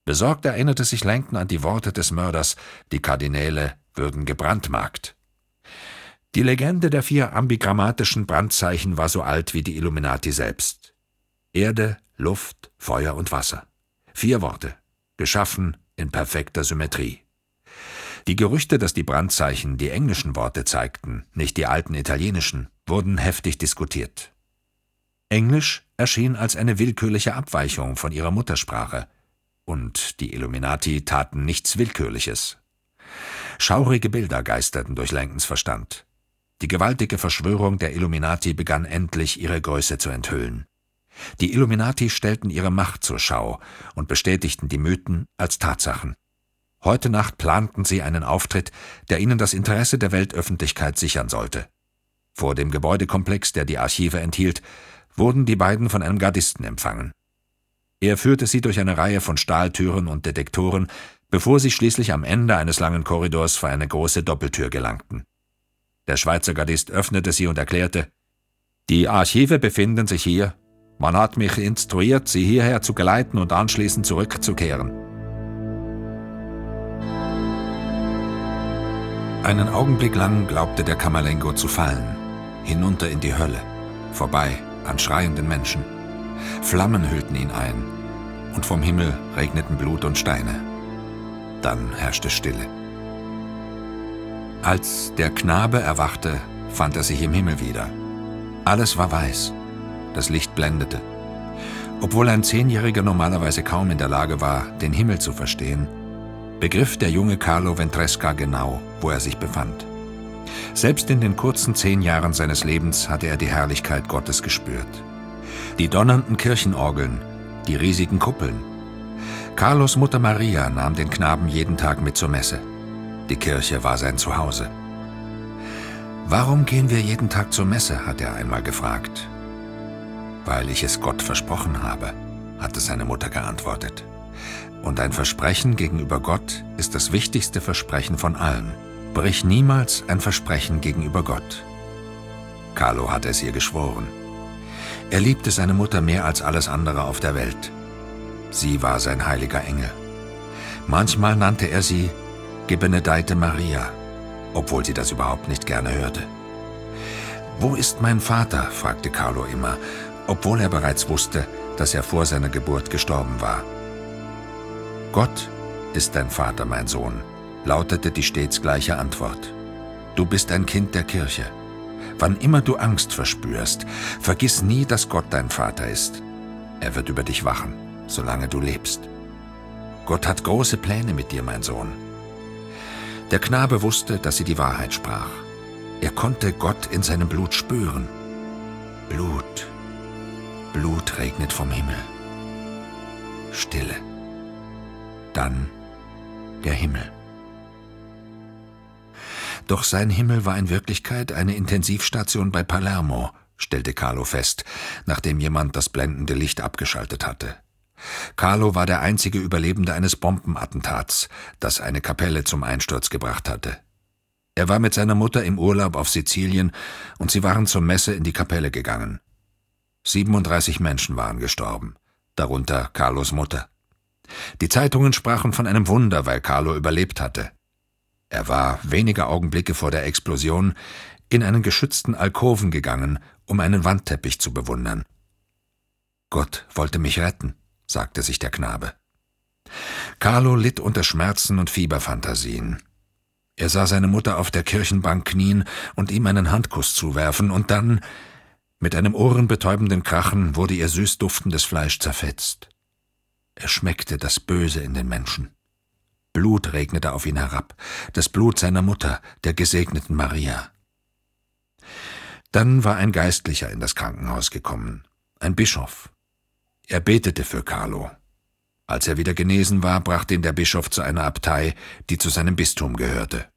Besorgt erinnerte sich Langton an die Worte des Mörders, die Kardinäle würden gebrandmarkt. Die Legende der 4 ambigrammatischen Brandzeichen war so alt wie die Illuminati selbst. Erde, Luft, Feuer und Wasser. 4 Worte, geschaffen in perfekter Symmetrie. Die Gerüchte, dass die Brandzeichen die englischen Worte zeigten, nicht die alten italienischen, wurden heftig diskutiert. Englisch erschien als eine willkürliche Abweichung von ihrer Muttersprache, und die Illuminati taten nichts Willkürliches. Schaurige Bilder geisterten durch Langtons Verstand. Die gewaltige Verschwörung der Illuminati begann endlich, ihre Größe zu enthüllen. Die Illuminati stellten ihre Macht zur Schau und bestätigten die Mythen als Tatsachen. Heute Nacht planten sie einen Auftritt, der ihnen das Interesse der Weltöffentlichkeit sichern sollte. Vor dem Gebäudekomplex, der die Archive enthielt, wurden die beiden von einem Gardisten empfangen. Er führte sie durch eine Reihe von Stahltüren und Detektoren, bevor sie schließlich am Ende eines langen Korridors vor eine große Doppeltür gelangten. Der Schweizer Gardist öffnete sie und erklärte: »Die Archive befinden sich hier. Man hat mich instruiert, sie hierher zu geleiten und anschließend zurückzukehren.« Einen Augenblick lang glaubte der Camerlengo zu fallen, hinunter in die Hölle, vorbei an schreienden Menschen. Flammen hüllten ihn ein, und vom Himmel regneten Blut und Steine. Dann herrschte Stille. Als der Knabe erwachte, fand er sich im Himmel wieder. Alles war weiß, das Licht blendete. Obwohl ein 10-Jähriger normalerweise kaum in der Lage war, den Himmel zu verstehen, begriff der junge Carlo Ventresca genau, wo er sich befand. Selbst in den kurzen 10 Jahren seines Lebens hatte er die Herrlichkeit Gottes gespürt. Die donnernden Kirchenorgeln, die riesigen Kuppeln. Carlos Mutter Maria nahm den Knaben jeden Tag mit zur Messe. Die Kirche war sein Zuhause. »Warum gehen wir jeden Tag zur Messe?« hat er einmal gefragt. »Weil ich es Gott versprochen habe«, hatte seine Mutter geantwortet. Und ein Versprechen gegenüber Gott ist das wichtigste Versprechen von allen. Brich niemals ein Versprechen gegenüber Gott. Carlo hatte es ihr geschworen. Er liebte seine Mutter mehr als alles andere auf der Welt. Sie war sein heiliger Engel. Manchmal nannte er sie Gebenedeite Maria, obwohl sie das überhaupt nicht gerne hörte. »Wo ist mein Vater?« fragte Carlo immer, obwohl er bereits wusste, dass er vor seiner Geburt gestorben war. »Gott ist dein Vater, mein Sohn«, lautete die stets gleiche Antwort. »Du bist ein Kind der Kirche. Wann immer du Angst verspürst, vergiss nie, dass Gott dein Vater ist. Er wird über dich wachen, solange du lebst. Gott hat große Pläne mit dir, mein Sohn.« Der Knabe wusste, dass sie die Wahrheit sprach. Er konnte Gott in seinem Blut spüren. Blut. Blut regnet vom Himmel. Stille. Dann der Himmel. Doch sein Himmel war in Wirklichkeit eine Intensivstation bei Palermo, stellte Carlo fest, nachdem jemand das blendende Licht abgeschaltet hatte. Carlo war der einzige Überlebende eines Bombenattentats, das eine Kapelle zum Einsturz gebracht hatte. Er war mit seiner Mutter im Urlaub auf Sizilien und sie waren zur Messe in die Kapelle gegangen. 37 Menschen waren gestorben, darunter Carlos Mutter. Die Zeitungen sprachen von einem Wunder, weil Carlo überlebt hatte. Er war wenige Augenblicke vor der Explosion in einen geschützten Alkoven gegangen, um einen Wandteppich zu bewundern. »Gott wollte mich retten«, sagte sich der Knabe. Carlo litt unter Schmerzen und Fieberfantasien. Er sah seine Mutter auf der Kirchenbank knien und ihm einen Handkuss zuwerfen, und dann, mit einem ohrenbetäubenden Krachen, wurde ihr süß duftendes Fleisch zerfetzt. Er schmeckte das Böse in den Menschen. Blut regnete auf ihn herab, das Blut seiner Mutter, der gesegneten Maria. Dann war ein Geistlicher in das Krankenhaus gekommen, ein Bischof. Er betete für Carlo. Als er wieder genesen war, brachte ihn der Bischof zu einer Abtei, die zu seinem Bistum gehörte.